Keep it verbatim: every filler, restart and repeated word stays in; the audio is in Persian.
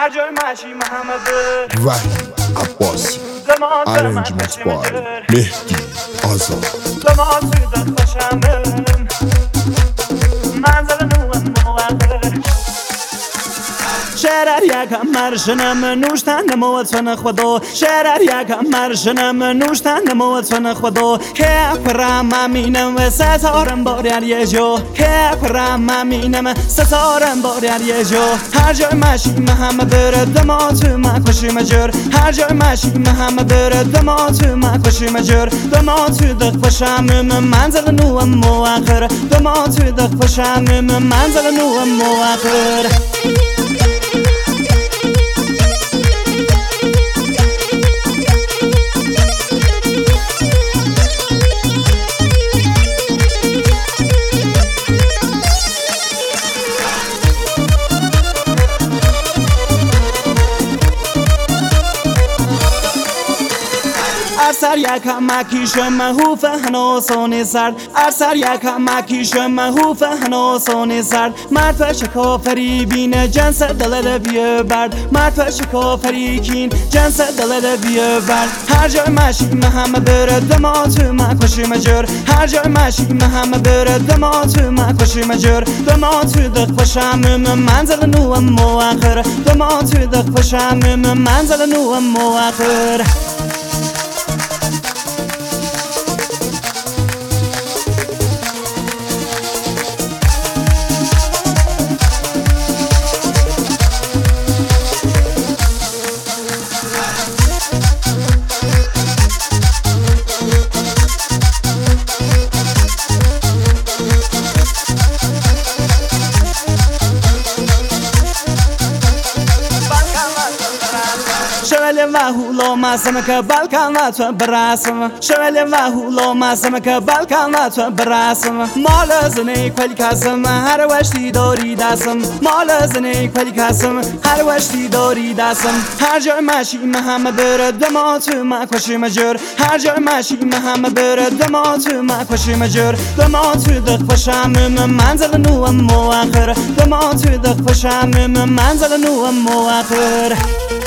هر جای ماشی محمد وحید عباسی ارنجمنت بای مهدی آزاد زمان توی دست باشم منزل نوم موقع شرر یکم مرشنم نوشتن نموتن خدا شرر یکم مرشنم نوشتن نموتن خدا که پرم امینم و ستارم باریر یه جو که پرم امینم ستارم باریر یه جو هر جای ماشیم همه بره دما تو من کشی مجر هر جای ماشیم همه بره دما تو من کشی مجر دما تو دق باشم منزل نوم موقر دما تو دق باشم منزل نوم موقر ارسر یکم مکیشم هوف هنوسونی سرد ارسر یکم مکیشم هوف هنوسونی سرد مرد پش کافری بینه جنس دلده بیه برد مرد پش کافری کین جنس دلده بیه برد هر جای ماشیم همه بره دما تو من کشی مجر هر جای ماشیم همه بره دما تو من کشی مجر دما تو دق باشم منزل نوم موقر دما تو دق باشم منزل نوم موقر شوال وهولا مسم که بالکن و تو برسم شوال وهولا مسم که بالکن و تو برسم مال زنی کلی کسم هر وشتی داری دستم مال زنی کلی کسم هر وشتی داری دستم هر جای ماشیم همه بره دما تو من کشی مجر هر جای ماشیم همه بره دما تو من کشی مجر دما تو دق باشم منزل نوم موقر دما تو دق باشم منزل نوم موقر